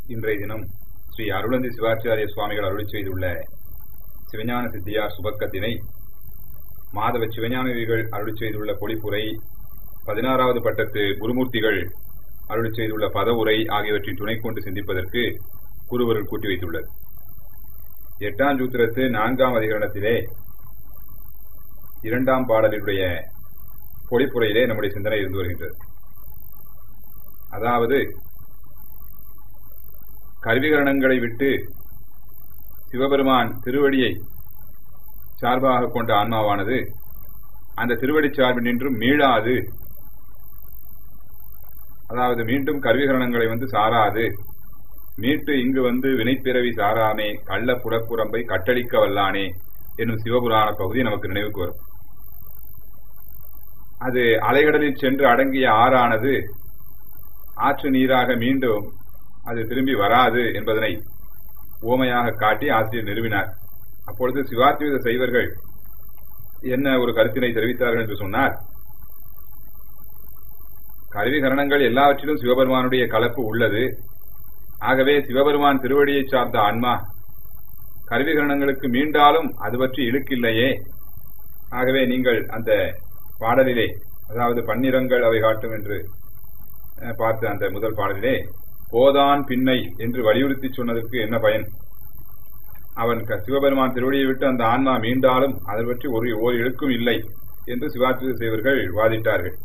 இன்றைய தினம் ஸ்ரீ அருளந்தி சிவாச்சாரிய சுவாமிகள் அருளி செய்துள்ள சிவஞான சித்தியார் சுபக்கத்தினை மாதவ சிவஞானிகள் அருளி செய்துள்ள பொழிப்புரை, 16வது பட்டத்து குருமூர்த்திகள் அருளி செய்துள்ள பதவுரை ஆகியவற்றின் துணை கொண்டு சிந்திப்பதற்கு குருவருள் கூட்டி வைத்துள்ளது. 8ஆம் சூத்திரத்து 4ஆம் அதிகரணத்திலே 2ஆம் பாடலினுடைய பொழிப்புரையிலே நம்முடைய சிந்தனை இருந்து வருகின்றது. அதாவது கருவிகரணங்களை விட்டு சிவபெருமான் திருவடியை சார்பாக கொண்ட ஆன்மாவானது அந்த திருவடி சார்பில் நின்றும் மீளாது, அதாவது மீண்டும் கருவிகரணங்களை சாராது, மீட்டு இங்கு வினைப்பிறவி சாராமே கள்ள புறக்குரம்பை கட்டளிக்க வல்லானே என்னும் சிவபுராண பகுதி நமக்கு நினைவுக்கு வரும். அது அலைகடலில் சென்று அடங்கிய ஆறானது ஆற்று நீராக மீண்டும் அது திரும்பி வராது என்பதனை ஓமையாக காட்டி ஆசிரியர் நிறுவினார். அப்பொழுது சிவாத்வைத சைவர்கள் என்ன ஒரு கருத்தினை தெரிவித்தார்கள் என்று சொன்னார், கருவிகரணங்கள் எல்லாவற்றிலும் சிவபெருமானுடைய கலப்பு உள்ளது. ஆகவே சிவபெருமான் திருவடியை சார்ந்த ஆன்மா கருவிகரணங்களுக்கு மீண்டாலும் அது பற்றி இழுக்கில்லையே. ஆகவே நீங்கள் அந்த பாடலிலே, அதாவது பன்னிரங்கள் அவை காட்டும் என்று பார்த்த அந்த முதல் பாடலிலே போதான் பின்னை என்று வலியுறுத்தி சொன்னதற்கு என்ன பயன்? அவன் சிவபெருமான் திருவடியை விட்டு அந்த ஆன்மா மீண்டாலும் அதை பற்றி ஒரு இழுக்கும் இல்லை என்று சிவாத்வைத செய்வர்கள் வாதிட்டார்கள்.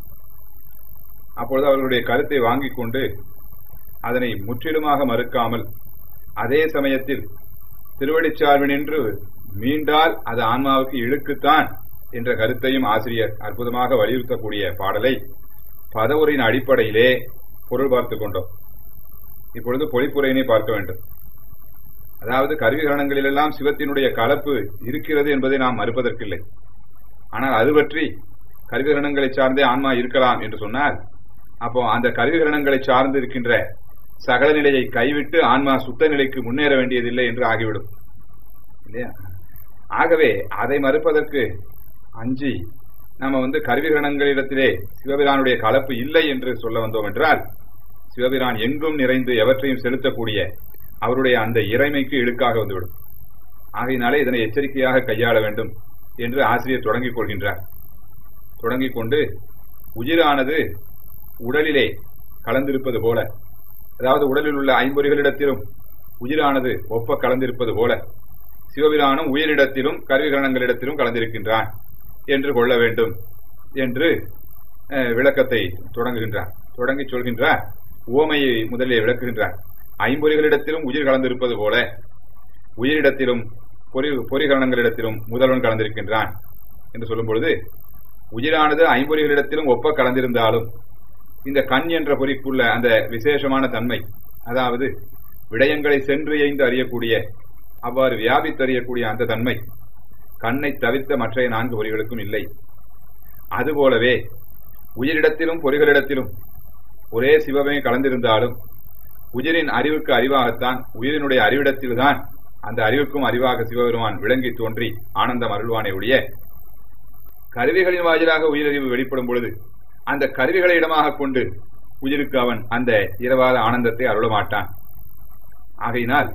அப்பொழுது அவர்களுடைய கருத்தை வாங்கிக் கொண்டு அதனை முற்றிலுமாக மறுக்காமல் அதே சமயத்தில் திருவடி சார்பு நின்று மீண்டால் அது ஆன்மாவுக்கு இழுக்குத்தான் என்ற கருத்தையும் ஆசிரியர் அற்புதமாக வலியுறுத்தக்கூடிய பாடலை பதவுரையின் அடிப்படையிலே பொருள் பார்த்துக் கொண்டோம். இப்பொழுது பொழிப்புரையினை பார்க்க வேண்டும். அதாவது கருவிகரணங்களிலெல்லாம் சிவத்தினுடைய கலப்பு இருக்கிறது என்பதை நாம் மறுப்பதற்கில்லை. ஆனால் அது பற்றி கருவிகரணங்களை சார்ந்தே ஆன்மா இருக்கலாம் என்று சொன்னால், அப்போ அந்த கருவிகரணங்களை சார்ந்து இருக்கின்ற சகல நிலையை கைவிட்டு ஆன்மா சுத்த நிலைக்கு முன்னேற வேண்டியதில்லை என்று ஆகிவிடும் இல்லையா? ஆகவே அதை மறுப்பதற்கு அஞ்சி நம்ம கருவிகரணங்களிடத்திலே சிவபிரானுடைய கலப்பு இல்லை என்று சொல்ல வந்தோம் என்றால், சிவபிரான் எங்கும் நிறைந்து எவற்றையும் செலுத்தக்கூடிய அவருடைய அந்த இறைமைக்கு இழுக்காக வந்துவிடும். ஆகையினாலே இதனை எச்சரிக்கையாக கையாள வேண்டும் என்று ஆசிரியர் தொடங்கிக் கொள்கின்றார். தொடங்கிக் கொண்டு உயிரானது உடலிலே கலந்திருப்பது போல, அதாவது உடலில் உள்ள ஐம்பொறிகளிடத்திலும் உயிரானது ஒப்ப கலந்திருப்பது போல சிவபிரானும் உயிரிடத்திலும் கருவிகரணங்களிடத்திலும் கலந்திருக்கின்றான் என்று கொள்ள வேண்டும் என்று விளக்கத்தை தொடங்குகின்றார். தொடங்கி சொல்கின்றார், உவமையை முதலில் விளக்குகின்றார். ஐம்பொறிகளிடத்திலும் உயிர் கலந்திருப்பது போல உயிரிடத்திலும் பொறிகரணங்களிடத்திலும் முதல்வன் கலந்திருக்கின்றான் என்று சொல்லும் பொழுது, உயிரானது ஐம்பொறிகளிடத்திலும் ஒப்ப கலந்திருந்தாலும் இந்த கண் என்ற பொறிக்குள்ள அந்த விசேஷமான தன்மை, அதாவது விடயங்களை சென்று எய்ந்து அறியக்கூடிய, அவ்வாறு வியாபித்து அறியக்கூடிய அந்த தன்மை கண்ணை தவிர்த்த மற்ற 4 பொறிகளுக்கும் இல்லை. அதுபோலவே உயிரிடத்திலும் பொறிகளிடத்திலும் ஒரே சிவமே கலந்திருந்தாலும் உயிரின் அறிவுக்கு அறிவாகத்தான், உயிரினுடைய அறிவிடத்தில்தான் அந்த அறிவுக்கும் அறிவாக சிவபெருமான் விளங்கி தோன்றி ஆனந்தம் அருள்வானே ஒழிய, கருவிகளின் வாயிலாக உயிரறிவு வெளிப்படும் பொழுது அந்த கருவிகளை இடமாக கொண்டு உயிருக்கு அவன் அந்த இரவாத ஆனந்தத்தை அருளமாட்டான். ஆகையினால்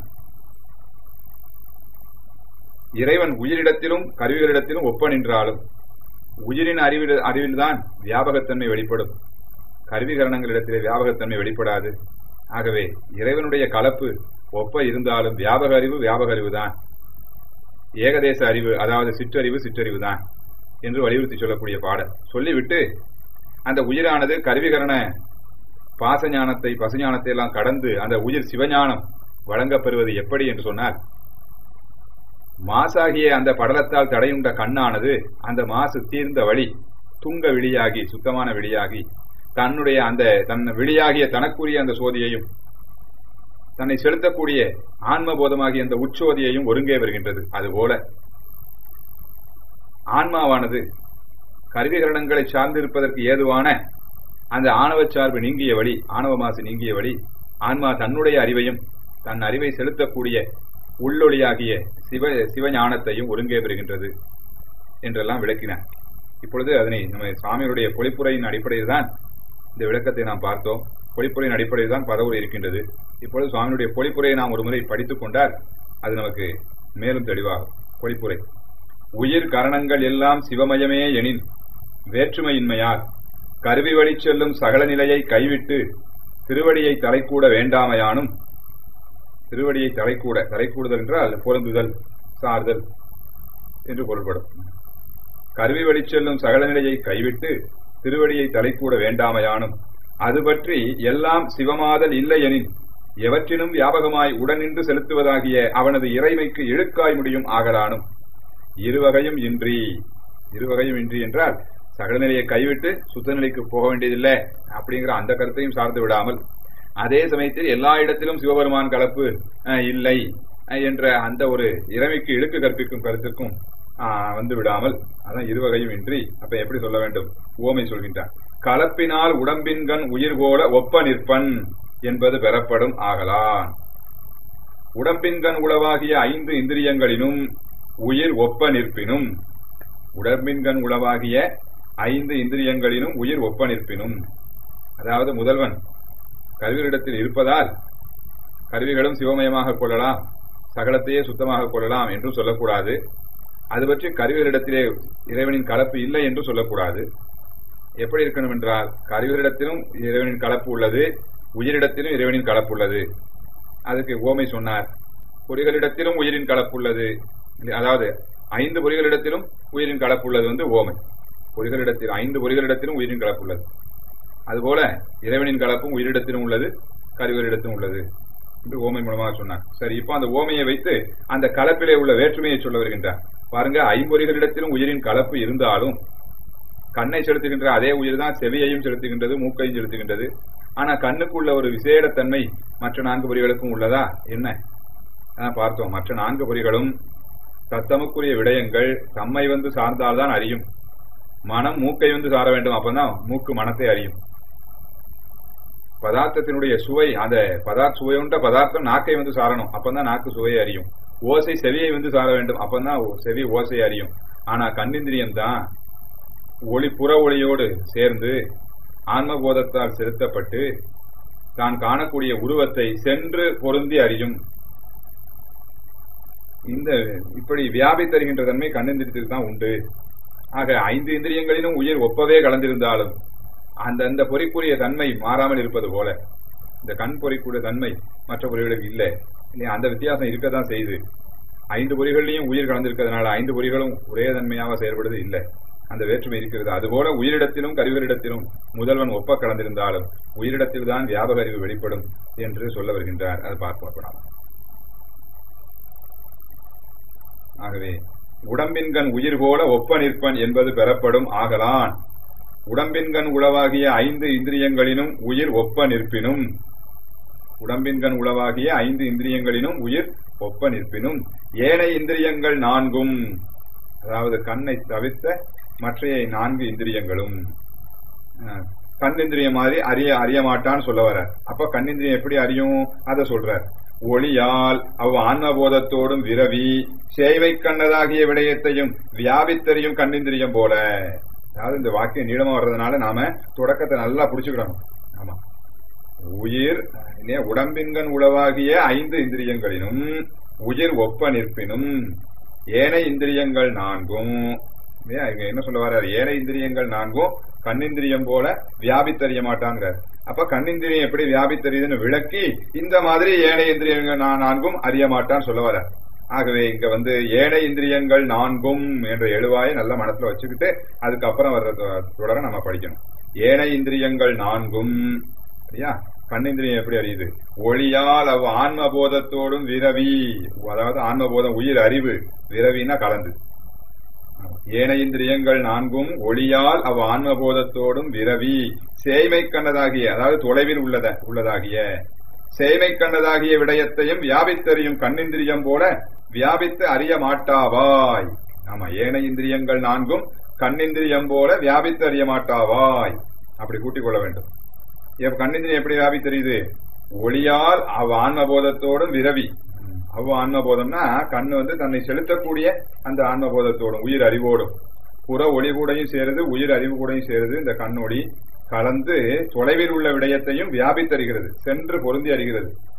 இறைவன் உயிரிடத்திலும் கருவிகளிடத்திலும் ஒப்ப நின்றாலும் உயிரின் அறிவில்தான் வியாபகத்தன்மை வெளிப்படும், கருவிகரணங்களிடத்திலே வியாபகத்தன்மை வெளிப்படாது. ஆகவே இறைவனுடைய கலப்பு ஒப்ப இருந்தாலும் வியாபக அறிவுதான், ஏகதேச அறிவு அதாவது சிற்றறிவுதான் என்று வலியுறுத்தி சொல்லக்கூடிய பாடல் சொல்லிவிட்டு, அந்த உயிரானது கருவிகரண பாசஞானத்தை பசுஞானத்தை எல்லாம் கடந்து அந்த உயிர் சிவஞானம் வழங்கப்பெறுவது எப்படி என்று சொன்னால், மாசாகிய அந்த படலத்தால் தடையுண்ட கண்ணானது அந்த மாசு தீர்ந்த வழி துங்க விழியாகி சுத்தமான விழியாகி தன்னுடைய அந்த தன் விழியாகிய தனக்குரிய அந்த சோதியையும் தன்னை செலுத்தக்கூடிய ஆன்மபோதமாகிய அந்த உச்சோதியையும் ஒருங்கே வருகின்றது. அதுபோல ஆன்மாவானது கருவிகரணங்களை சார்ந்திருப்பதற்கு ஏதுவான அந்த ஆணவ சார்பு நீங்கிய வழி, ஆணவ மாசு நீங்கிய வழி ஆன்மா தன்னுடைய அறிவையும் தன் அறிவை செலுத்தக்கூடிய உள்ளொளியாகிய சிவஞானத்தையும் ஒருங்கே பெறுகின்றது என்றெல்லாம் விளக்கினார். இப்பொழுது அதனை நம்ம சுவாமியுடைய பொழிப்புரையின் அடிப்படையில் தான் இந்த விளக்கத்தை நாம் பார்த்தோம். பொழிப்புரையின் அடிப்படையில் தான் பதவுரை இருக்கின்றது. இப்பொழுது சுவாமியுடைய பொழிப்புரையை நாம் ஒரு முறை படித்துக் கொண்டால் அது நமக்கு மேலும் தெளிவாகும். பொழிப்புரை: உயிர் கரணங்கள் எல்லாம் சிவமயமே எனின் வேற்றுமையின்மையால் கருவி வழி செல்லும் சகல நிலையை கைவிட்டு திருவடியை தலைக்கூட வேண்டாமையானும், திருவடியை தலைக்கூடுதல் என்றால் பொருந்துதல், சார்தல் என்று பொருள்படும். கருவி வழி செல்லும் சகல நிலையை கைவிட்டு திருவடியை தலைக்கூட வேண்டாமையானும், அது பற்றி எல்லாம் சிவமாதல் இல்லை எனின் எவற்றினும் வியாபகமாய் உடனின்று செலுத்துவதாகிய அவனது இறைமைக்கு இழுக்காய் முடியும் ஆகலானும், இருவகையும் இன்றி என்றால் சகல நிலையை கைவிட்டு சுத்த நிலைக்கு போக வேண்டியதில்லை அப்படிங்கிற அந்த கருத்தையும் சார்ந்து விடாமல், அதே சமயத்தில் எல்லா இடத்திலும் சிவபெருமான் கலப்பு இல்லை என்ற அந்த ஒரு இறைமைக்கு இழுக்கு கற்பிக்கும் கருத்துக்கும் வந்து விடாமல், அதான் இருவகையும் இன்றி. அப்ப எப்படி சொல்ல வேண்டும்? உவமை சொல்கின்றான். கலப்பினால் உடம்பின்கண் உயிர் போல ஒப்ப நிற்பன் என்பது பெறப்படும் ஆகலான். உடம்பின்கண் உளவாகிய 5 இந்திரியங்களினும் உயிர் ஒப்ப நிற்பினும், உடம்பின்கண் உளவாகிய 5 இந்திரியங்களினும் உயிர் ஒப்ப நிற்பினும், அதாவது முதல்வன் கருவிகளிடத்தில் இருப்பதால் கருவிகளும் சிவமயமாக கொள்ளலாம், சகலத்தையே சுத்தமாக கொள்ளலாம் என்று சொல்லக்கூடாது. அது பற்றி கருவிகளிடத்திலே இறைவனின் கலப்பு இல்லை என்று சொல்லக்கூடாது. எப்படி இருக்கணும் என்றால், கருவிகளிடத்திலும் இறைவனின் கலப்பு உள்ளது, உயிரிடத்திலும் இறைவனின் கலப்பு உள்ளது. அதுக்கு உவமை சொன்னார். பொறிகளிடத்திலும் உயிரின் கலப்பு உள்ளது, அதாவது 5 பொறிகளிடத்திலும் உயிரின் கலப்பு உள்ளது உவமை. பொறிகளிடத்தில் 5 பொறிகளிடத்திலும் உயிரின் கலப்பு உள்ளது. அதுபோல இறைவனின் கலப்பும் உயிரிடத்திலும் உள்ளது, கருவிகளிடத்திலும் உள்ளது என்று ஓமை மூலமாக சொன்னார். சரி, இப்போ அந்த ஓமையை வைத்து அந்த கலப்பிலே உள்ள வேற்றுமையை சொல்ல வருகின்றார். பாருங்க, 5 பொறிகளிடத்திலும் உயிரின் கலப்பு இருந்தாலும் கண்ணை செலுத்துகின்ற அதே உயிர் தான் செவியையும் செலுத்துகின்றது, மூக்கையும் செலுத்துகின்றது. ஆனா கண்ணுக்குள்ள ஒரு விசேட தன்மை மற்ற 4 பொறிகளுக்கும் உள்ளதா? என்ன பார்த்தோம். மற்ற 4 பொறிகளும் தத்தமுக்குரிய விடயங்கள் தம்மை சார்ந்தால்தான் அறியும். மனம் மூக்கை சார வேண்டும், அப்பதான் மூக்கு மனத்தை அறியும். பதார்த்தத்தினுடைய சுவை, அந்த சுவையுண்ட பதார்த்தம் நாக்கை சாரணும், அப்பதான் நாக்கு சுவையை அறியும். ஓசை செவியை சார வேண்டும், அப்பதான் செவி ஓசை அறியும். ஆனா கண்ணிந்திரியம் தான் புற ஒளியோடு சேர்ந்து ஆன்மபோதத்தால் செலுத்தப்பட்டு தான் காணக்கூடிய உருவத்தை சென்று பொருந்தி அறியும். இந்த இப்படி வியாபித்தருகின்ற தன்மை கண்ணிந்திரியத்தில் தான் உண்டு. ஆக 5 இந்திரியங்களிலும் உயிர் ஒப்பவே கலந்திருந்தாலும் அந்த பொறிக்குரிய தன்மை மாறாமல் இருப்பது போல இந்த கண் பொறிக்குரிய தன்மை மற்ற பொறிகளுக்கு இல்லை. அந்த வித்தியாசம் இருக்கதான் செய்து 5 பொறிகளிலையும் உயிர் கலந்திருக்கிறதுனால 5 பொறிகளும் ஒரே தன்மையாக செயல்படுவது இல்லை, அந்த வேற்றுமை இருக்கிறது. அதுபோல உயிரிடத்திலும் கருவிகளிடத்திலும் முதல்வன் ஒப்ப கலந்திருந்தாலும் உயிரிடத்தில் தான் வியாபக அறிவு வெளிப்படும் என்று சொல்ல வருகின்றார். அது பார்ப்போம். ஆகவே உடம்பின்கண் உயிர் போல ஒப்ப நிற்பன் என்பது பெறப்படும் ஆகலான். உடம்பின்கண் உளவாகிய 5 இந்திரியங்களினும் உயிர் ஒப்ப நிற்பினும், உடம்பின்கண் உளவாகிய 5 இந்திரியங்களினும் உயிர் ஒப்ப நிற்பினும் ஏனை இந்திரியங்கள் 4ம், அதாவது கண்ணை தவிர்த்த மற்றைய 4 இந்திரியங்களும் கண்ணிந்திரியம் மாதிரி அறிய மாட்டான்னு சொல்ல வர. அப்ப கண்ணிந்திரியம் எப்படி அறியும் அதை சொல்றார். ஒளியால் அவ் ஆன்மபோதத்தோடும் விரவி சேவை கண்ணதாகிய விடயத்தையும் வியாபித்தறியும் கண்ணிந்திரியம் போல. அதாவது இந்த வாக்கியம் நீளமா வர்றதுனால நாம தொடக்கத்தை நல்லா புடிச்சுக்கிடணும். ஆமா, உயிர் உடம்பின்கண் உளவாகிய 5 இந்திரியங்களினும் உயிர் ஒப்ப நிற்பினும் ஏனை இந்திரியங்கள் 4ம், என்ன சொல்ல வர்றாரு? ஏனை இந்திரியங்கள் 4ம் கண்ணிந்திரியம் போல வியாபித்தறிய மாட்டாங்கிறார். அப்ப கண்ணிந்திரியம் எப்படி வியாபித்தறியுதுன்னு விளக்கி இந்த மாதிரி ஏனை இந்திரியங்கள் 4ம் அறிய மாட்டான்னு சொல்ல வர. ஆகவே இங்க ஏனை இந்திரியங்கள் 4ம் என்ற எழுவாயை நல்ல மனசுல வச்சுக்கிட்டு அதுக்கப்புறம் வர்ற தொடர நம்ம படிக்கணும். ஏனை இந்திரியங்கள் 4ம், சரியா? கண்ணிந்திரியம் எப்படி அறியுது? ஒளியால் அவ் ஆன்மபோதத்தோடும் விரவி, அதாவது ஆன்மபோதம் உயிர் அறிவு, விரவினா கலந்து. ஏனை இந்திரியங்கள் 4ம் ஒளியால் அவ் ஆன்மபோதத்தோடும் விரவி சேய்மை கண்ணதாகிய, அதாவது தொலைவில் உள்ளதாகிய சேய்மை கண்ணதாகிய விடயத்தையும் வியாபித்தறியும் கண்ணிந்திரியம் போல வியாபித்து அறிய மாட்டாவாய். ஆமா, ஏனை இந்திரியங்கள் 4ம் கண்ணிந்திரியம் போல வியாபித்து அறிய மாட்டாவாய், அப்படி கூட்டிக் கொள்ள வேண்டும். கண்ணிந்திரியம் எப்படி வியாபித்தறியுது? ஒளியால் அவ் ஆன்மபோதத்தோடும் விரவி. அவ் ஆன்மபோதம்னா கண்ணு தன்னை செலுத்தக்கூடிய அந்த ஆன்மபோதத்தோடும் உயிர் அறிவோடும் புற ஒளி கூடையும் சேருது, உயிர் அறிவு கூடையும் சேருது. இந்த கண்ணொளி கலந்து தொலைவில் உள்ள விடயத்தையும் வியாபித்தறிகிறது, சென்று பொருந்தி அறிகிறது.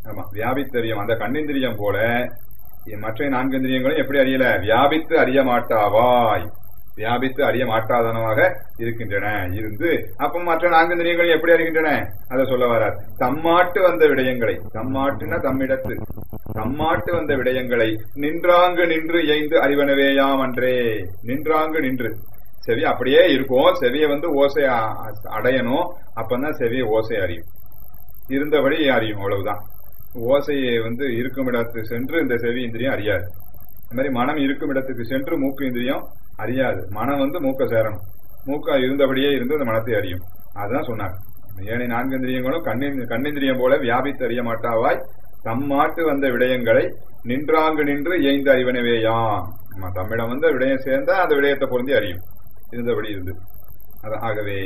ஆமா, வியாபித்தறியும். அந்த கண்ணிந்திரியம் போல மற்ற 4 இந்திரியங்களும் எப்படி அறியல? வியாபித்து அறிய மாட்டாவாய், வியாபித்து அறிய மாட்டாதனமாக இருக்கின்றன இருந்து. அப்ப மற்ற 4 இந்திரியங்களும் எப்படி அறிகின்றன? அதை சொல்ல வரார். தம்மாட்டு வந்த விடயங்களை, தம்மாட்டுனா தம்மிடத்து, தம்மாட்டு வந்த விடயங்களை நின்றாங்கு நின்று இயைந்து அறிவனவேயாம் அன்றே. நின்றாங்கு நின்று, செவி அப்படியே இருக்கும், செவியை ஓசை அடையணும், அப்பதான் செவியை ஓசை அறியும், இருந்தபடி அறியும், அவ்வளவுதான். ஓசையை இருக்கும் இடத்துக்கு சென்று இந்த செவி இந்திரியம் அறியாது. இந்த மாதிரி மனம் இருக்கும் இடத்துக்கு சென்று மூக்கு இந்திரியம் அறியாது. மனம் மூக்க சேரணும், மூக்க இருந்தபடியே இருந்து அந்த மனத்தை அறியும். அதுதான் சொன்னார். ஏனைய 4 இந்திரியங்களும் கண்ணிந்திரியம் போல வியாபித்து அறிய மாட்டாவாய், தம்மாட்டு வந்த விடயங்களை நின்றாங்கு நின்று இயைந்து அறிவனவேயாம். தம்மிடம் விடயம் சேர்ந்தா அந்த விடயத்தை பொருந்தி அறியும், இருந்தபடி இருந்து. ஆகவே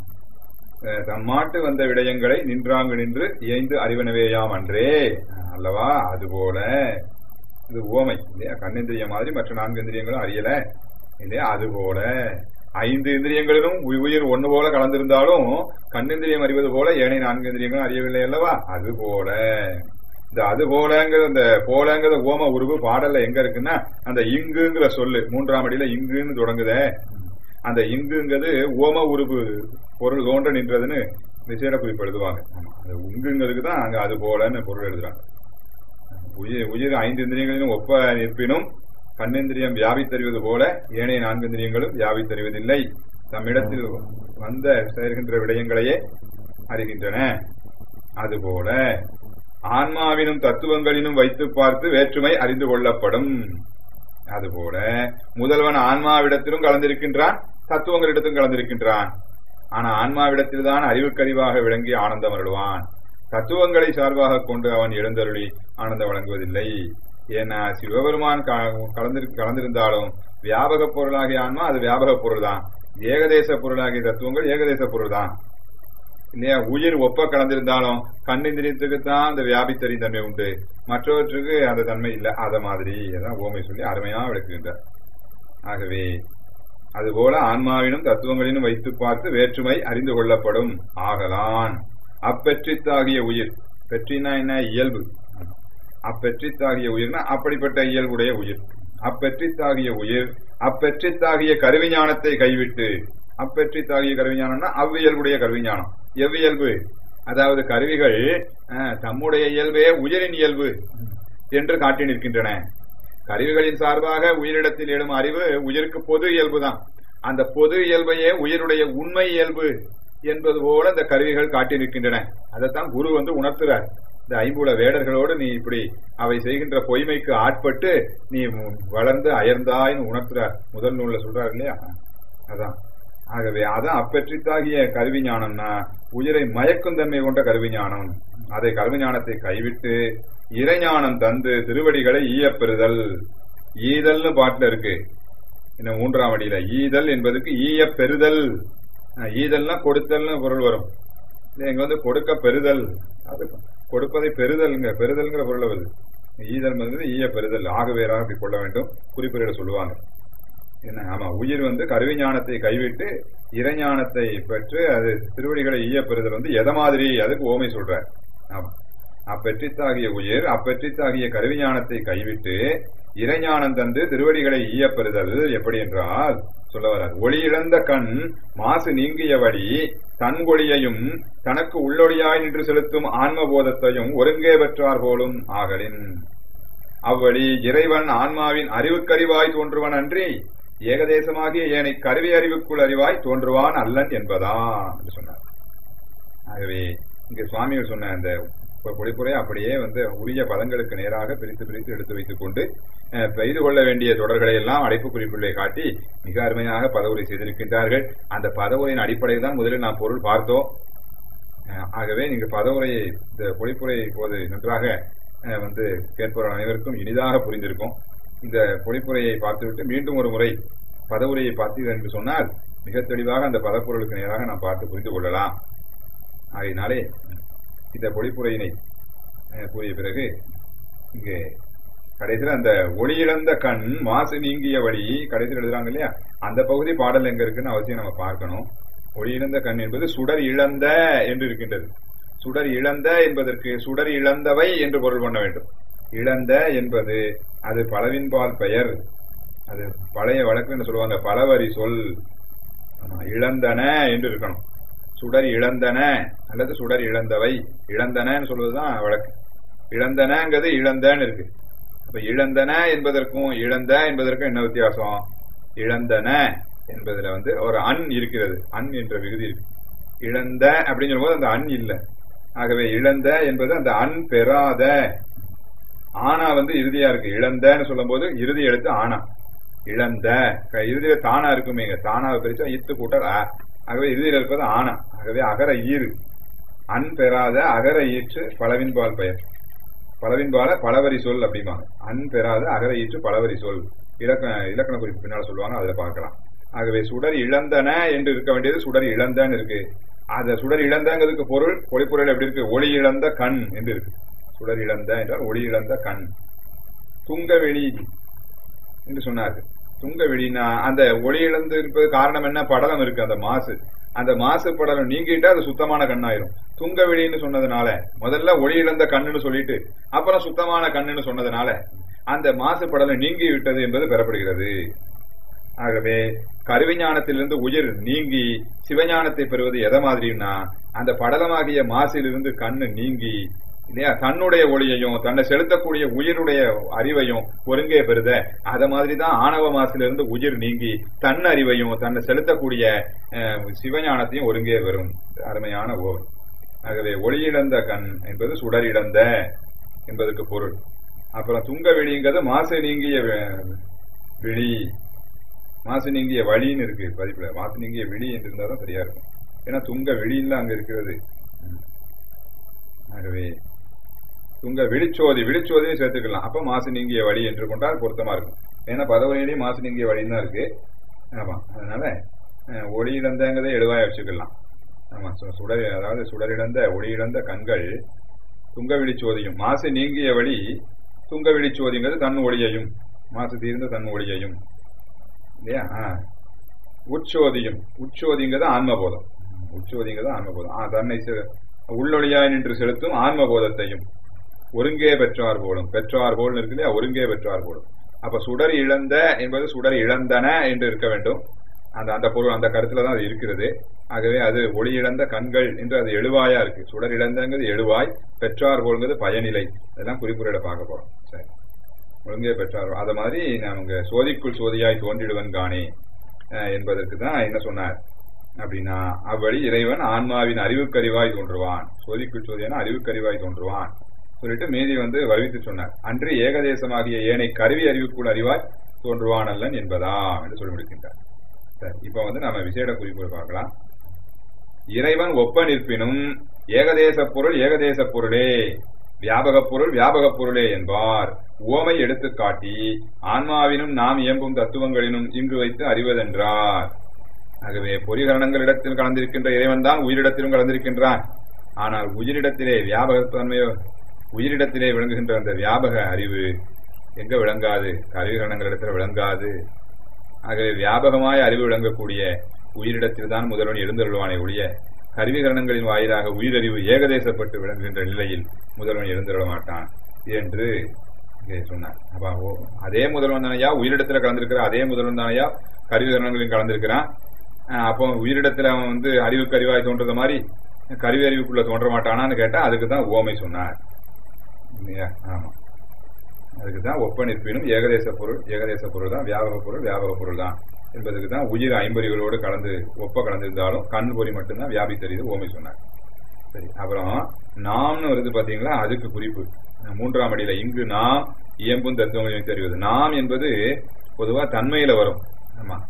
தம்மாட்டு வந்த விடயங்களை நின்றாங்கு நின்று இயைந்து அறிவனவேயாம் அன்றே அல்லவா. அதுபோல இது உவமை இல்லையா? கண்ணிந்திரியம் மாதிரி மற்ற 4 இந்திரியங்களும் அறியல இல்லையா? அதுபோல 5 இந்திரியங்களிலும் உயிர் ஒண்ணு போல கலந்திருந்தாலும் கண்ணிந்திரியம் அறிவது போல ஏனைய 4 இந்திரியங்களும் அறியவில்லை அல்லவா. அதுபோல இந்த அது போலங்கிற இந்த போலங்கிற ஓம உருவு பாடல்ல எங்க இருக்குன்னா, அந்த இங்குங்கிற சொல்லு 3ஆம் அடியில இங்குன்னு தொடங்குத. அந்த இங்குங்கிறது ஓம உருவு பொருள் தோன்ற நின்றதுன்னு விசேட குறிப்பு எழுதுவாங்க. அந்த உங்குங்கிறதுக்கு தான் அங்க அது போலன்னு பொருள் எழுதுறாங்க. உயிர் 5 இந்திரியங்களிலும் ஒப்ப நிற்பினும் கண்ணிந்திரியம் வியாபித்தறிவது போல ஏனைய 4 இந்திரியங்களும் வியாபித்தறிவதில்லை. தம்மிடத்தில் சேர்கின்ற விடயங்களையே அறிகின்றன. அதுபோல ஆன்மாவினும் தத்துவங்களிலும் வைத்து பார்த்து வேற்றுமை அறிந்து கொள்ளப்படும். அதுபோல முதல்வன் ஆன்மாவிடத்திலும் கலந்திருக்கின்றான், தத்துவங்களிடத்திலும் கலந்திருக்கின்றான். ஆனா ஆன்மாவிடத்தில் தான் அறிவுக்கறிவாக விளங்கி ஆனந்தம் அருள்வான். தத்துவங்களை சார்பாக கொண்டு அவன் எழுந்தருளி ஆனந்தம் வழங்குவதில்லை. ஏன்னா சிவபெருமான் கலந்திருந்தாலும் வியாபக பொருளாகிய ஆன்மா அது வியாபக பொருள் தான், ஏகதேச பொருளாகிய தத்துவங்கள் ஏகதேச பொருள் தான் இல்லையா? உயிர் ஒப்ப கலந்திருந்தாலும் கண்ணிந்திரியத்துக்குத்தான் அந்த வியாபித்தறி தன்மை உண்டு, மற்றவற்றுக்கு அந்த தன்மை இல்லை. அத மாதிரி ஓமை சொல்லி அருமையா விளக்குகின்றார். ஆகவே அதுபோல ஆன்மாவினும் தத்துவங்களிலும் வைத்து பார்த்து வேற்றுமை அறிந்து கொள்ளப்படும். ஆகலான் அப்பெற்றித்தாகிய உயிர், பெற்றினா என்ன? இயல்பு. அப்பெற்றித்தாகிய உயிர்னா அப்படிப்பட்ட இயல்புடைய உயிர். அப்பெற்றித்தாகிய உயிர் அப்பெற்றித்தாகிய கருவிஞானத்தை கைவிட்டு, அப்பெற்றித்தாகிய கருவிஞானம்னா அவ்வியல்புடைய கருவிஞானம். எவ்வியல்பு? அதாவது கருவிகள் தம்முடைய இயல்பே உயிரின் இயல்பு என்று காட்டி நிற்கின்றன. கருவிகளின் சார்பாக உயிரிடத்தில் எழும் அறிவு உயிருக்கு பொது இயல்பு தான். அந்த பொது இயல்பையே உயிருடைய உண்மை இயல்பு என்பது போல இந்த கருவிகள் காட்டி நிற்கின்றன. அதைத்தான் குரு உணர்த்துறார். இந்த 5 வேடர்களோடு நீ இப்படி அவை செய்கின்ற பொய்மைக்கு ஆட்பட்டு நீ வளர்ந்து அயர்ந்தாயின்னு உணர்த்துறார். முதல் நூல்ல சொல்றாரு இல்லையா? அதான். ஆகவே அதான் அப்பெற்றித்தாகிய கருவி ஞானம்னா உயிரை மயக்கும் தன்மை கொண்ட கருவி ஞானம். அதை கருவி ஞானத்தை கைவிட்டு இறைஞானம் தந்து திருவடிகளை ஈயப்பெறுதல். ஈதல்னு பாட்டுல இருக்கு. இன்னும் 3ஆம் அடியில ஈதல் என்பதுக்கு ஈய பெறுதல். ஈதல்னா கொடுத்தல்னு பொருள் வரும். இங்க கொடுக்க பெறுதல், அது கொடுப்பதை பெறுதல்ங்க, பெறுதல்ங்கிற பொருள் வருது. ஈதல் ஈய பெறுதல், ஆகவேராக அப்படி கொள்ள வேண்டும் குறிப்பிட சொல்லுவாங்க. என்ன? ஆமா, உயிர் கருவி ஞானத்தை கைவிட்டு இறைஞானத்தை பெற்று அது திருவடிகளை ஈய பெறுதல் எதை மாதிரி? அதுக்கு ஓமை சொல்ற. ஆமா, அப்பெற்றித்தாகிய உயிர் அப்பெற்றித்தாகிய கருவி ஞானத்தை கைவிட்டு இறைஞானம் தந்து திருவடிகளை ஈய பெறுதல் எப்படி என்றால் சொல்ல வராது. ஒளி இழந்த கண் மாசு நீங்கியபடி தன் ஒளியையும் தனக்கு உள்ளொளியாய் நின்று செலுத்தும் ஆன்மபோதத்தையும் ஒருங்கே பெற்றார் போலும் ஆகலின் அவ்வழி இறைவன் ஆன்மாவின் அறிவுக்கறிவாய் தோன்றுவன் அன்றி ஏகதேசமாகிய ஏனை கருவி அறிவுக்குள் அறிவாய் தோன்றுவான் அல்லன் என்பதான் என்று சொன்னார். ஆகவே இங்க சுவாமிகள் சொன்ன அந்த பொழிப்புரை அப்படியே உரிய பதங்களுக்கு நேராக பிரித்து பிரித்து எடுத்து வைத்துக் கொண்டு பெய்து கொள்ள வேண்டிய தொடர்களை எல்லாம் அடைப்பு குறிப்புகளை காட்டி மிக அருமையாக பதவுரை செய்திருக்கின்றார்கள். அந்த பதவுரையின் அடிப்படையில் தான் முதலில் நாம் பொருள் பார்த்தோம். ஆகவே நீங்கள் பதவுரையை இந்த பொழிப்புரை இப்போது நன்றாக கேட்பவர் அனைவருக்கும் இனிதாக புரிந்திருக்கும். இந்த பொழிப்புரையை பார்த்துவிட்டு மீண்டும் ஒரு முறை பதவுரையை பார்த்தீர்கள் என்று சொன்னால் மிக தெளிவாக அந்த பதப்பொருளுக்கு நேராக நாம் பார்த்து புரிந்து கொள்ளலாம். ஆகையினாலே இந்த பொழிப்புரையினை கூறிய பிறகு இங்கே கடைசியில் அந்த ஒளி இழந்த கண் மாசு நீங்கிய வழி கடைசியில் எழுதுறாங்க இல்லையா, அந்த பகுதி பாடல் எங்க இருக்குன்னு அவசியம் நம்ம பார்க்கணும். ஒளி இழந்த கண் என்பது சுடர் இழந்த என்று இருக்கின்றது. சுடர் இழந்த என்பதற்கு சுடர் இழந்தவை என்று பொருள் பண்ண வேண்டும். இழந்த என்பது அது பலவின்பால் பெயர், அது பழைய வழக்கு என்று சொல்லுவாங்க, பலவரி சொல். இழந்தன என்று இருக்கணும். சுடர் இழந்தன அல்லது சுடர் இழந்தவை. இழந்தனன்னு சொல்வதுதான் வழக்கு. இழந்தனங்கிறது இழந்தன்னு இருக்கு. அப்ப இழந்தன என்பதற்கும் இழந்த என்பதற்கும் என்ன வித்தியாசம்? இழந்தன என்பதுல ஒரு அன் இருக்கிறது, அன் என்ற விகுதி இருக்கு. இழந்த அப்படின்னு சொல்லும்போது அந்த அன் இல்லை. ஆகவே இழந்த என்பது அந்த அன் பெறாத. ஆனா இறுதியா இருக்கு. இழந்தன்னு சொல்லும் போது இறுதி எழுத்து ஆனா. இழந்த இறுதியில தானா இருக்குமே, தானாவை பிரிச்சா இத்து கூட்டல் அ. ஆகவே இறுதியில் இருப்பது ஆனா. ஆகவே அகர ஈறு, அன் பெறாத அகர ஈற்று பலவின்பால் பெயர். பலவின்பால பலவரி சொல் அப்படிம்பாங்க. அன் பெறாத அகர ஈற்று பலவரி சொல். இலக்கண குறிப்பு பின்னால சொல்லுவாங்க, அதுல பார்க்கலாம். ஆகவே சுடர் இழந்தன என்று இருக்க வேண்டியது சுடர் இழந்தன்னு இருக்கு. அந்த சுடர் இழந்தங்கிறதுக்கு பொருள் பொழிப்புரையில் எப்படி இருக்கு? ஒளி இழந்த கண் என்று இருக்கு. சுடர் இழந்த என்றால் ஒளி இழந்த கண். துங்கவெளி என்று சொன்னார்கள். துங்கவெளினா அந்த ஒளி இழந்து இருப்பது காரணம் என்ன? படலம் இருக்கு, அந்த மாசு. அந்த மாசு படலம் நீங்கிட்டா அது சுத்தமான கண்ணாயிரும். துங்கவெளின்னு சொன்னதுனால முதல்ல ஒளி இழந்த கண்ணுன்னு சொல்லிட்டு அப்புறம் சுத்தமான கண்ணுன்னு சொன்னதுனால அந்த மாசு படலம் நீங்கி விட்டது என்பது பெறப்படுகிறது. ஆகவே கருவிஞானத்திலிருந்து உயிர் நீங்கி சிவஞானத்தை பெறுவது எதை மாதிரின்னா, அந்த படலமாகிய மாசிலிருந்து கண்ணு நீங்கி இல்லையா, தன்னுடைய ஒளியையும் தன்னை செலுத்தக்கூடிய உயிருடைய அறிவையும் ஒருங்கே பெறுத. அத மாதிரிதான் ஆணவ மாசிலிருந்து உயிர் நீங்கி தன் அறிவையும் தன்னை செலுத்தக்கூடிய சிவஞானத்தையும் ஒருங்கே பெறும். அருமையான ஓர். ஆகவே ஒளி இழந்த கண் என்பது சுடர் இழந்த என்பதற்கு பொருள். அப்புறம் துங்க வெளிங்கிறது மாசு நீங்கிய வெளி, மாசு நீங்கிய வழின்னு இருக்கு பதிப்புல. மாசு நீங்கிய வெளி என்று இருந்தாதான் சரியா இருக்கும். ஏன்னா துங்க வெளியில அங்க இருக்கிறது. ஆகவே துங்க விழிச்சோதி, விழிச்சோதியும் சேர்த்துக்கலாம். அப்ப மாசு நீங்கிய வழி என்று கொண்டால் பொருத்தமா இருக்கும். ஏன்னா பதவியிலேயே மாசு நீங்கிய வழின்னு தான் இருக்கு. ஆமா, அதனால ஒளி இழந்தங்கிறதை எழுவாய வச்சுக்கலாம். ஆமா, சுடர், அதாவது சுடர் இழந்த ஒளி இழந்த கண்கள் துங்க விழிச்சோதியும். மாசு நீங்கிய வழி துங்க விழிச்சோதிங்கிறது தன் ஒளியையும், மாசு தீர்ந்த தன் ஒளியையும் இல்லையா. உட்சோதியும், உட்சோதிங்கிறது ஆன்மபோதம். உட்சோதிங்கிறது ஆன்மபோதம். தன்னை உள்ளொளியாய் நின்று செலுத்தும் ஆன்மபோதத்தையும் ஒருங்கே பெற்றார் போலும். பெற்றார் போல் இருக்கு இல்லையா, ஒருங்கே பெற்றார் போலும். அப்ப சுடர் இழந்த என்பது சுடர் இழந்தன என்று இருக்க வேண்டும். அந்த பொருள் அந்த கருத்துலதான் அது இருக்கிறது. ஆகவே அது ஒளி இழந்த கண்கள் என்று அது எழுவாயா இருக்கு. சுடர் இழந்தங்கிறது எழுவாய், பெற்றார் போல்ங்கிறது பயனிலை. இதெல்லாம் குறிப்புரையில பார்க்க போறோம். சரி, ஒழுங்கே பெற்றார். அத மாதிரி நமக்கு சோதிக்குள் சோதியாய் தோன்றிடுவன் காணே என்பதற்கு தான் என்ன சொன்னார் அப்படின்னா, அவ்வழி இறைவன் ஆன்மாவின் அறிவுக்கறிவாய் தோன்றுவான். சோதிக்குள் சோதியான அறிவுக்கறிவாய் தோன்றுவான் சொல்லிட்டு மீதி வருவித்து சொன்னார். அன்று ஏகதேசமாகிய ஏனை கருவி அறிவுக்குள் அறிவாய் தோன்றுவான் அல்லன் என்பதா என்று சொல்லி முடிக்கின்றார். சரி, இப்ப நம்ம விசேட குறிப்பு பார்க்கலாம். இறைவன் ஒப்ப நிற்பினும் ஏகதேச பொருள் ஏகதேச பொருளே, வியாபக பொருள் வியாபக பொருளே என்பார். உவமை எடுத்து காட்டி ஆன்மாவினும் நாம் இயம்பும் தத்துவங்களினும் இங்கு வைத்து அறிவதென்றார். ஆகவே பொறிகரணங்களிடத்தில் கலந்திருக்கின்ற இறைவன் தான் உயிரிடத்திலும் கலந்திருக்கின்றான். ஆனால் உயிரிடத்திலே வியாபகத்தன்மையோ, உயிரிடத்திலே விளங்குகின்ற அந்த வியாபக அறிவு எங்க விளங்காது? கருவிகரணங்களிடத்தில் விளங்காது. ஆகவே வியாபகமாய் அறிவு விளங்கக்கூடிய உயிரிடத்தில் தான் முதல்வன் எழுந்தருள்வானை ஒழிய கருவிகரணங்களின் வாயிலாக உயிரறிவு ஏகதேசப்பட்டு விளங்குகின்ற நிலையில் முதல்வன் எழுந்தருள மாட்டான் என்று சொன்னார். அப்ப அதே முதல்வன் தானையா உயிரிடத்துல கலந்திருக்கிற, அதே முதல்வன் தானையா கருவிகரணங்களில் கலந்திருக்கிறான். அப்போ உயிரிடத்துல அவன் அறிவுக்கு அறிவாய் தோன்றது மாதிரி கருவி அறிவுக்குள்ள தோன்ற மாட்டானான்னு கேட்டா அதுக்குதான் ஓமை சொன்னார். ஆமா, அதுக்குதான் ஒப்ப நிற்பினும் ஏகதேச பொருள் தான், வியாபக பொருள் தான் என்பதுக்கு தான் உயிர் ஐம்பறிகளோடு கலந்து ஒப்ப கலந்திருந்தாலும் கண் பொறி மட்டும்தான் வியாபித்தறிது ஓமை சொன்னார். சரி, அப்புறம் நாம்னு வருது பாத்தீங்களா, அதுக்கு குறிப்பு 3ஆம் அடியில இங்கு நாம் இயம்பும் தத்துவங்களை தெரிவது. நாம் என்பது பொதுவா தன்மையில வரும். ஆமா,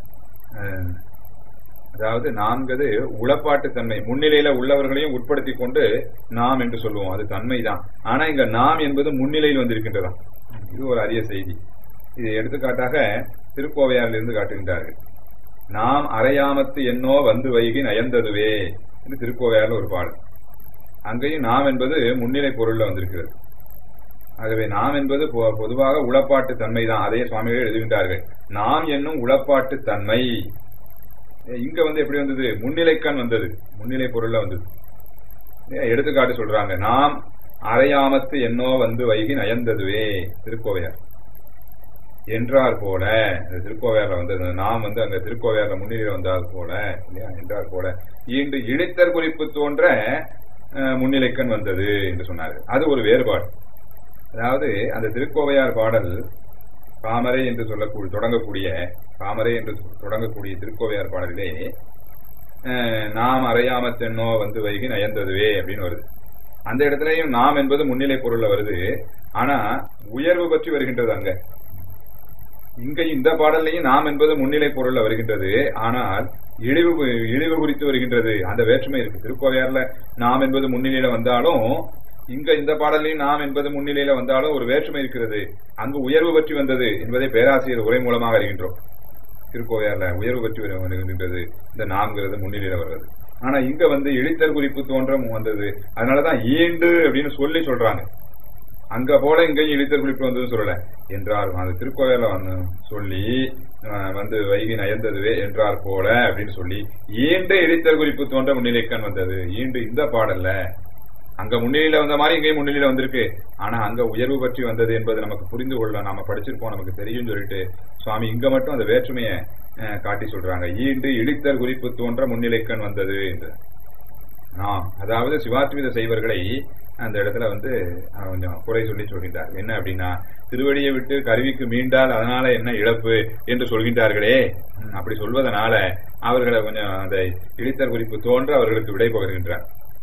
அதாவது நான்கது உளப்பாட்டு தன்மை, முன்னிலையில உள்ளவர்களையும் உட்படுத்தி கொண்டு நாம் என்று சொல்லுவோம், அது தன்மைதான். ஆனா இங்க நாம் என்பது முன்னிலையில் வந்திருக்கின்றதாம். இது ஒரு அரிய செய்தி. இது எடுத்துக்காட்டாக திருக்கோவையாரில் இருந்து காட்டுகின்றார்கள். நாம் அறையாமத்து என்னோ வந்து வைகி நயந்ததுவே என்று திருக்கோவையாரில் ஒரு பாடல். அங்கேயும் நாம் என்பது முன்னிலை பொருள்ல வந்திருக்கிறது. ஆகவே நாம் என்பது பொதுவாக உளப்பாட்டு தன்மை தான். அதே சுவாமிகள் எழுதுகின்றார்கள். நாம் என்னும் உளப்பாட்டு தன்மை இங்க எப்படி வந்தது? முன்னிலைக்கண் வந்தது, முன்னிலை பொருள்ல வந்தது. எடுத்துக்காட்டு சொல்றாங்க. நாம் அறையாமத்து என்னோ வந்து வைகி நயந்ததுவே திருக்கோவையார் என்றார் போல. இந்த திருக்கோவையார்ல வந்து நாம் வந்து அங்க திருக்கோவையார்ல முன்னிலை வந்தால் போல இல்லையா, என்றார் போல ஈண்டு இழித்தர் குறிப்பு தோன்ற முன்னிலைக்கண் வந்தது என்று சொன்னார்கள். அது ஒரு வேறுபாடு. அதாவது அந்த திருக்கோவையார் பாடல் பாமரை என்று சொல்லக்கூடிய தொடங்கக்கூடிய பாமரை என்று தொடங்கக்கூடிய திருக்கோவையார் பாடலிலே நாம் அறையாமத்தென்னோ வந்து வைகி நயந்ததுவே அப்படின்னு வருது. அந்த இடத்துலயும் நாம் என்பது முன்னிலை பொருள்ல வருது. ஆனா உயர்வு பற்றி வருகின்றது அங்க. இங்க இந்த பாடல்லையும் நாம் என்பது முன்னிலை பொருள்ல வருகின்றது. ஆனால் இழிவு குறித்து வருகின்றது. அந்த வேற்றுமை இருக்கு. திருக்கோவையார்ல நாம் என்பது முன்னிலையில வந்தாலும் இங்க இந்த பாடலையும் நாம் என்பது முன்னிலையில வந்தாலும் ஒரு வேற்றுமை இருக்கிறது. அங்கு உயர்வு பற்றி வந்தது என்பதை பேராசிரியர் உரை மூலமாக அறிகின்றோம். திருக்கோவையார்ல உயர்வு பற்றி வருகின்றது, இந்த நாம்ங்கிறது முன்னிலையில வருவது. ஆனா இங்க வந்து இழித்தல் குறிப்பு தோன்றம் வந்தது. அதனாலதான் ஈண்டு அப்படின்னு சொல்லி சொல்றாங்க. அங்க போல இங்கேயும் இழித்தல் குறிப்பு வந்ததுன்னு சொல்லல என்றார். அந்த திருக்கோவையார்ல வந்து சொல்லி வந்து வைகி நயந்ததுவே என்றார் போல அப்படின்னு சொல்லி ஈண்டு இழித்தல் குறிப்பு தோன்ற முன்னிலைக்கண் வந்தது. ஈண்டு இந்த பாடல்ல அங்க முன்னிலையில வந்த மாதிரி இங்கேயும் முன்னிலையில வந்திருக்கு. ஆனா அங்க உயர்வு பற்றி வந்தது என்பது நமக்கு புரிந்து கொள்ள நாம படிச்சிருப்போம், நமக்கு தெரியும் சொல்லிட்டு சுவாமி இங்க மட்டும் அந்த வேற்றுமையை காட்டி சொல்றாங்க. ஈண்டு இழித்தல் குறிப்பு தோன்ற முன்னிலைக்கண் வந்தது என்று. அதாவது சிவாத்மித செய்வர்களை அந்த இடத்துல வந்து கொஞ்சம் குறை சொல்லி சொல்கின்றார். என்ன அப்படின்னா, திருவடியை விட்டு கருவிக்கு மீண்டால் அதனால என்ன இழப்பு என்று சொல்கின்றார்களே. அப்படி சொல்வதனால அவர்களை கொஞ்சம் அந்த இழித்தல் குறிப்பு தோன்ற அவர்களுக்கு விடை பகர்கின்றார்.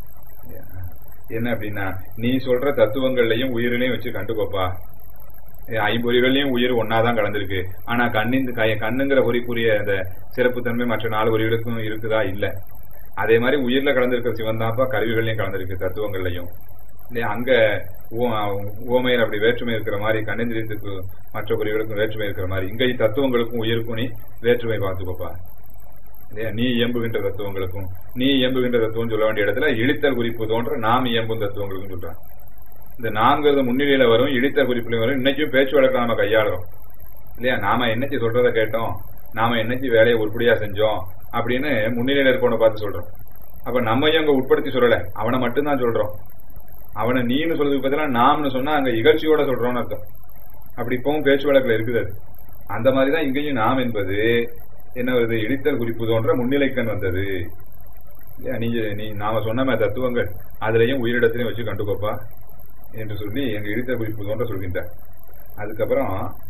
என்ன அப்படின்னா, நீ சொல்ற தத்துவங்கள்லையும் உயிரிலையும் வச்சு கண்டுக்கோப்பா. ஐம்பொறிகள்லயும் உயிர் ஒன்னாதான் கலந்திருக்கு. ஆனா கண்ணுங்கிற பொறிக்குரிய அந்த சிறப்பு தன்மை மற்ற 4 பொறிகளுக்கும் இருக்குதா? இல்ல. அதே மாதிரி உயிர்ல கலந்திருக்கிற சிவன் தான்ப்பா கருவிகள்லயும் கலந்திருக்கு, தத்துவங்கள்லையும். அங்க ஓமையில் அப்படி வேற்றுமை இருக்கிற மாதிரி, கண்ணேந்திரியத்துக்கு மற்ற பொறிகளுக்கும் வேற்றுமை இருக்கிற மாதிரி இங்க தத்துவங்களுக்கும் உயிருக்கும் நீ வேற்றுமை பார்த்துக்கோப்பா. நீ இயம்புகின்ற தத்துவங்களுக்கும் நீ இயம்புகின்ற தத்துவம் சொல்ல வேண்டிய இடத்துல இழித்தல் குறிப்பு தோன்ற நாம் இயம்பும் தத்துவங்களுக்கும் சொல்றான். இந்த நான்கிறது முன்னிலையில வரும், இழித்தல் குறிப்புலையும் வரும். இன்னைக்கும் பேச்சு வழக்க நாம கையாளுறோம் இல்லையா. நாம என்னைக்கு சொல்றதை கேட்டோம், நாம என்னைக்கு வேலையை உருப்படியா செஞ்சோம் அப்படின்னு முன்னிலையில இருக்கவனை பார்த்து சொல்றோம். அப்ப நம்மையும் அங்க உட்படுத்தி சொல்லல, அவனை மட்டும்தான் சொல்றோம். அவனை நீன்னு சொல்றதுக்கு பதிலா நாம்னு சொன்னா அங்க இகழ்ச்சியோட சொல்றோம்னு அர்த்தம். அப்படி இப்பவும் பேச்சு வழக்குல இருக்குது. அந்த மாதிரிதான் இங்கேயும் நாம் என்பது என்ன வருது, இழித்தல் குறிப்பு தோன்ற முன்னிலைக்கண் வந்தது. நீ நாம சொன்ன தத்துவங்கள் அதுலயும் உயிரிடத்திலையும் வச்சு கண்டுக்கோப்பா என்று சொல்லி எங்க இழித்தல் குறிப்பு தோன்ற சொல்கின்றார். அதுக்கப்புறம்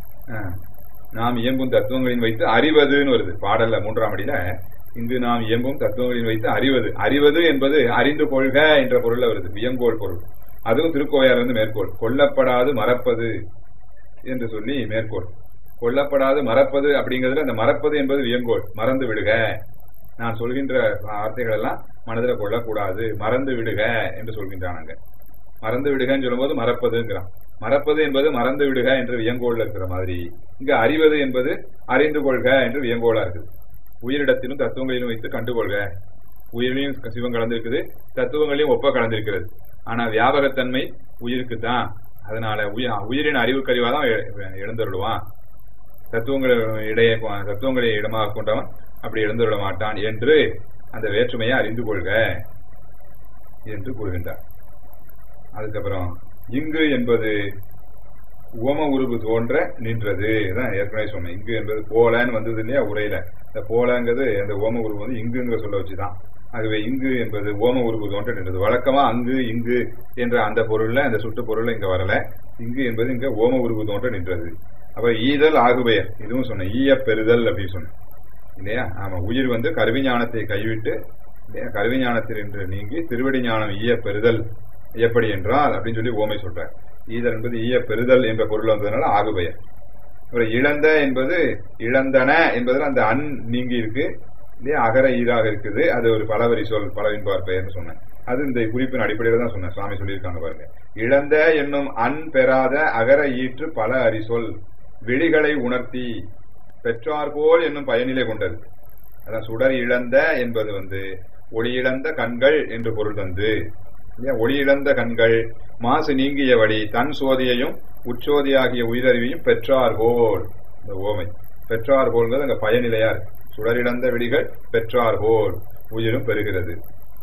நாம் இயம்பும் தத்துவங்களின் வைத்து அறிவதுன்னு வருது பாடல்ல 3ஆம் அடியில. இங்கு நாம் இயம்பும் தத்துவங்களின் வைத்து அறிவது. அறிவது என்பது அறிந்து கொள்க என்ற பொருள்ல வருது, வியங்கோள் பொருள். அதுவும் திருக்கோவையார் வந்து மேற்கோள். கொல்லப்படாது மறப்பது என்று சொல்லி மேற்கோள். கொல்லப்படாது மறப்பது அப்படிங்கிறதுல அந்த மறப்பது என்பது வியங்கோள். மறந்து விடுக, நான் சொல்கின்ற வார்த்தைகள் எல்லாம் மனதில் கொள்ளக்கூடாது, மறந்து விடுக என்று சொல்கின்றான். மறந்து விடுகன்னு சொல்லும் போது மறப்பதுங்கிறான். மறப்பது என்பது மறந்து விடுக என்று வியங்கோள்ல இருக்கிற மாதிரி இங்க அறிவது என்பது அறிந்து கொள்க என்று வியங்கோளா இருக்குது. உயிரிடத்திலும் தத்துவங்களிலும் வைத்து கண்டுகொள்க. உயிரிலையும் சிவம் கலந்திருக்குது, தத்துவங்களையும் ஒப்ப கலந்திருக்கிறது. ஆனா வியாபகத்தன்மை உயிருக்கு தான். அதனால உயிரின் அறிவு கருவாதான் எழுந்துருடுவான். தத்துவங்களை இடமாக கொண்டவன் அப்படி எழுந்துவிட மாட்டான் என்று அந்த வேற்றுமையை அறிந்து கொள்க என்று கூறுகின்றார். அதுக்கப்புறம் இங்கு என்பது ஓம உருவு தோன்ற நின்றது. ஏற்கனவே சொன்னேன். இங்கு என்பது போலன்னு வந்தது இல்லையா உரையில. இந்த போலங்கிறது அந்த ஓம உருவு வந்து இங்குங்கிற சொல்ல வச்சுதான். ஆகவே இங்கு என்பது ஓம உருவு தோன்ற நின்றது. வழக்கமா அங்கு இங்கு என்ற அந்த பொருள்ல, அந்த சுட்டு பொருள்ல இங்க வரல. இங்கு என்பது இங்க ஓம உருவு தோன்ற நின்றது. அப்ப ஈதல் ஆகுபெயர் இதுவும் சொன்னேன். ஈய பெறுதல் அப்படின்னு சொன்னேன் இல்லையா. ஆமா, உயிர் வந்து கருவி ஞானத்தை கைவிட்டு கருவி ஞானத்தில் என்று நீங்கி திருவடி ஞானம் ஈய பெறுதல் எப்படி என்றால் அப்படின்னு சொல்லி ஓமை சொல்றார். ஈதல் என்பது ஈய பெறுதல் என்ற பொருள் வந்ததுனால ஆகுபெயர். இழந்த என்பது இழந்தன என்பதுல அந்த அன் நீங்கி இருக்கு இல்லையா, அகர ஈராக இருக்குது. அது ஒரு பலவரி சொல், பலவின்பார் பெயர்னு சொன்னேன். அது இந்த குறிப்பின் அடிப்படையில தான் சொன்னேன். சுவாமி சொல்லியிருக்காங்க பாருங்க. இழந்த என்னும் அன் பெறாத அகர ஈற்று பல அரிசொல் விழிகளை உணர்த்தி பெற்றார்போல் என்னும் பயனிலை கொண்டது. அதான் சுடர் இழந்த என்பது வந்து ஒளி இழந்த கண்கள் என்று பொருள் தந்து, ஒளி இழந்த கண்கள் மாசு நீங்கிய வழி தன் சோதியையும் உச்சோதியாகிய உயிரறிவையும் பெற்றார்போல். இந்த ஓமை பெற்றார்போல்ங்கிறது அங்க பயனிலையா இருக்கு. சுடரிழந்த விழிகள் பெற்றார்போல் உயிரும் பெறுகிறது.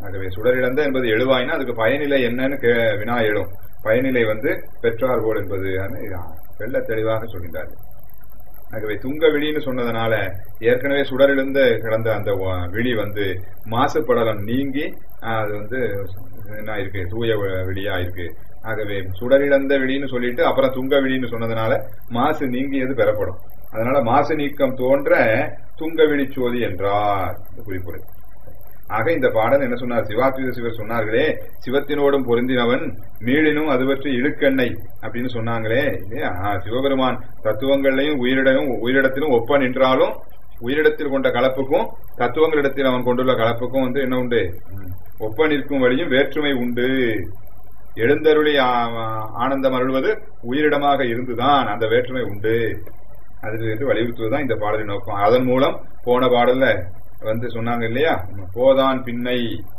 ஆகவே சுடரிழந்த என்பது எழுவாயினா அதுக்கு பயனிலை என்னன்னு வினா எழும். பயனிலை பெற்றார் போல் என்பது வெள்ள தெளிவாக சொல்கின்றார்கள். ஆகவே துங்க விழின்னு சொன்னதுனால ஏற்கனவே சுடரிழந்த கிடந்த அந்த விழி மாசுபடலம் நீங்கி அது என்ன இருக்கு, தூய விழியா இருக்கு. ஆகவே சுடரிழந்த விழின்னு சொல்லிட்டு அப்புறம் துங்க விழின்னு சொன்னதுனால மாசு நீங்கியது பெறப்படும். அதனால மாசு நீக்கம் தோன்ற துங்க விழிச்சோதி என்றார் குறிப்புரை. ஆக இந்த பாடல் என்ன சொன்னார்? சிவாத்வித சிவர் சொன்னார்களே, சிவத்தினோடும் பொருந்தினவன் மீளினும் அது பற்றி இழுக்கெண்ணெய் அப்படின்னு சொன்னாங்களே இல்லையா? சிவபெருமான் தத்துவங்களையும் உயிரிடத்திலும் ஒப்ப நின்றாலும் உயிரிடத்தில் கொண்ட கலப்புக்கும் தத்துவங்களிடத்தில் அவன் கொண்டுள்ள கலப்புக்கும் என்ன உண்டு? ஒப்ப நிற்கும் வழியும் வேற்றுமை உண்டு. எழுந்தருளி ஆனந்தம் அருள்வது உயிரிடமாக இருந்துதான் அந்த வேற்றுமை உண்டு. அது என்று வலியுறுத்துவதுதான் இந்த பாடலின் நோக்கம். அதன் மூலம் போன பாடல்ல சொன்னாங்க இல்லையா, போதான் பின்னை,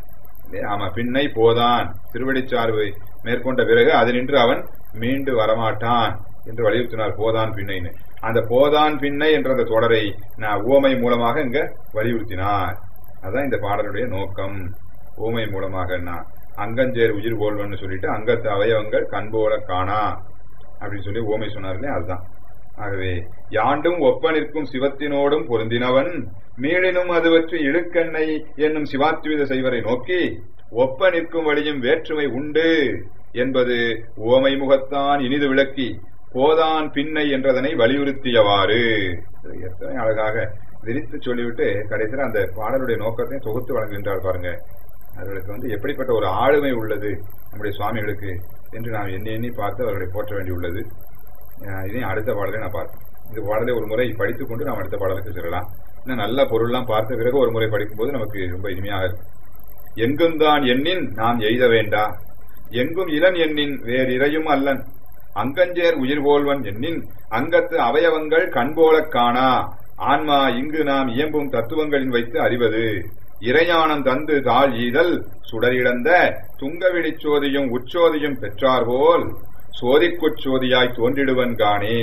ஆமா பின்னை போதான் திருவடிச்சார்பை மேற்கொண்ட பிறகு அதனின்று அவன் மீண்டு வரமாட்டான் என்று வலியுறுத்தினார். போதான் பின்னைன்னு அந்த போதான் பின்னை என்ற அந்த தொடரை நான் உவமை மூலமாக இங்க வலியுறுத்தினார். அதான் இந்த பாடலுடைய நோக்கம். உவமை மூலமாக அங்கஞ்சேர் உயிர் போல்வன்னு சொல்லிட்டு அங்கத்து அவயவங்கள் கண்போல காணா அப்படின்னு சொல்லி உவமை சொன்னார்களே, அதுதான். ஆகவே யாண்டும் ஒப்ப நிற்கும் சிவத்தினோடும் பொருந்தினவன் மீளினும் அது பற்றி இழுக்கெண்ணெய் என்னும் சிவாத்வித செய்வரை நோக்கி ஒப்ப நிற்கும் வழியும் வேற்றுமை உண்டு என்பது உவமை முகத்தான் இனிது விளக்கி போதான் பின்னை என்றதனை வலியுறுத்தியவாறு எத்தனை அழகாக விரித்து சொல்லிவிட்டு கடைசியில் அந்த பாடலுடைய நோக்கத்தை தொகுத்து வழங்குகின்றார் பாருங்க. அவர்களுக்கு எப்படிப்பட்ட ஒரு ஆளுமை உள்ளது நம்முடைய சுவாமிகளுக்கு என்று நாம் எண்ணி எண்ணி பார்த்து அவர்களை போற்ற வேண்டியுள்ளது. இதையும் அடுத்த பாடலை நான் பார்த்தேன். இந்த பாடலை ஒரு முறை படித்துக் கொண்டு நாம் அடுத்த பாடலுக்கு செல்லலாம். இன்னும் நல்ல பொருள்லாம் பார்த்த பிறகு ஒரு முறை படிக்கும் போது நமக்கு ரொம்ப இனிமையாக இருக்கும். எங்கும் தான் எண்ணின் நாம் எய்த வேண்டா, எங்கும் இளன் எண்ணின் வேறு இறையும் அல்லன், அங்கஞ்சேர் உயிர் போல்வன் எண்ணின் அங்கத்து அவயவங்கள் கண்போல காணா, ஆன்மா இங்கு நாம் இயம்பும் தத்துவங்களின் வைத்து அறிவது, இறையானம் தந்து தாழ் ஈதல் சுடரிழந்த துங்கவிழிச்சோதியும் உச்சோதியும் பெற்றார்போல் சோதிக்குச்சோதியாய் தோன்றிடுவன் காணே.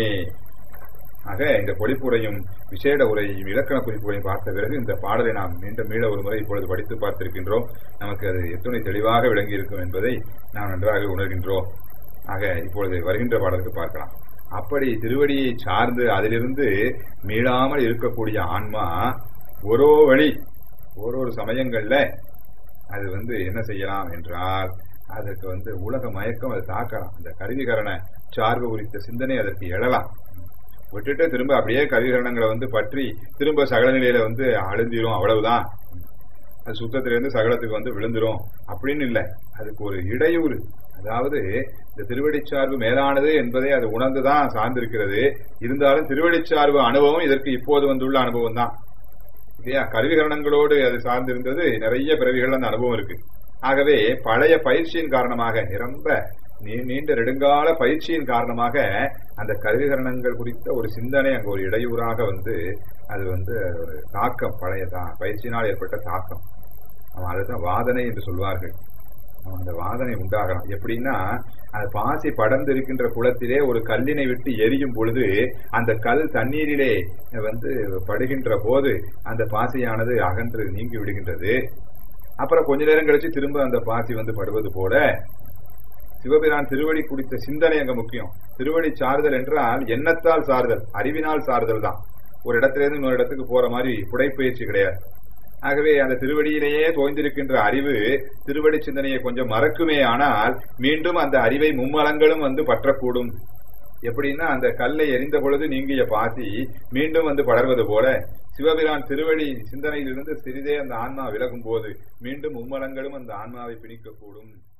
ஆக இந்த பொழிப்புரையும் விசேட உரையும் இலக்கண குறிப்புகளையும் பார்த்த பிறகு இந்த பாடலை நாம் மீண்டும் மீள ஒரு முறை இப்பொழுது படித்து பார்த்திருக்கின்றோம். நமக்கு அது எத்தனை தெளிவாக விளங்கி இருக்கும் என்பதை நாம் நன்றாக உணர்கின்றோம். ஆக இப்பொழுது வருகின்ற பாடலுக்கு பார்க்கலாம். அப்படி திருவடியை சார்ந்து அதிலிருந்து மீளாமல் இருக்கக்கூடிய ஆன்மா ஒரு வழி ஒரு சமயங்கள்ல அது என்ன செய்யலாம் என்றால் அதற்கு உலக மயக்கம் அது தாக்கலாம். அந்த கருவிகரண சார்பு குறித்த சிந்தனை அதற்கு எழலாம். விட்டுட்டு திரும்ப அப்படியே கருவிகரணங்களை பற்றி திரும்ப சகல நிலையில அழுந்திரும், அவ்வளவுதான். அது சுத்தத்திலிருந்து சகலத்துக்கு விழுந்துரும் அப்படின்னு இல்லை. அதுக்கு ஒரு இடையூறு, அதாவது இந்த திருவடிச்சார்பு மேலானது என்பதை அது உணர்ந்துதான் சார்ந்திருக்கிறது. இருந்தாலும் திருவடிச்சார்பு அனுபவம் இதற்கு இப்போது வந்துள்ள அனுபவம் தான் இல்லையா? கருவிகரணங்களோடு அது சார்ந்திருந்தது நிறைய பிறவிகள் அந்த அனுபவம் இருக்கு. ஆகவே பழைய பயிற்சியின் காரணமாக ரொம்ப நீண்ட நெடுங்கால பயிற்சியின் காரணமாக அந்த கருவிகரணங்கள் குறித்த ஒரு சிந்தனை அங்கு ஒரு இடையூறாக அது ஒரு தாக்கம், பழைய பயிற்சியினால் ஏற்பட்ட தாக்கம். அதுதான் வாதனை என்று சொல்வார்கள். அந்த வாதனை உண்டாகலாம். எப்படின்னா அது பாசி படர்ந்து இருக்கின்ற குளத்திலே ஒரு கல்லினை விட்டு எரியும் பொழுது அந்த கல் தண்ணீரிலே படுகின்ற போது அந்த பாசியானது அகன்று நீங்கி விடுகின்றது. அப்புறம் கொஞ்ச நேரம் கழிச்சு திரும்ப அந்த பாசி படுவது போல சிவபிரான் திருவடி குறித்த சிந்தனை அங்க முக்கியம். திருவடி சார்தல் என்றால் எண்ணத்தால் சார்தல், அறிவினால் சார்தல் தான். ஒரு இடத்திலிருந்து இன்னொரு இடத்துக்கு போற மாதிரி புடைப்பயிற்சி கிடையாது. ஆகவே அந்த திருவடியிலேயே தோய்ந்திருக்கின்ற அறிவு திருவடி சிந்தனையை கொஞ்சம் மறக்குமே, ஆனால் மீண்டும் அந்த அறிவை மும்மலங்களும் பற்றக்கூடும். எப்படின்னா அந்த கல்லை எரிந்த பொழுது நீங்கிய பாசி மீண்டும் படர்வது போல சிவபிரான் திருவடி சிந்தனையிலிருந்து சிறிதே அந்த ஆன்மா விலகும் போது மீண்டும் மும்மலங்களும் அந்த ஆன்மாவை பிணிக்கக்கூடும்.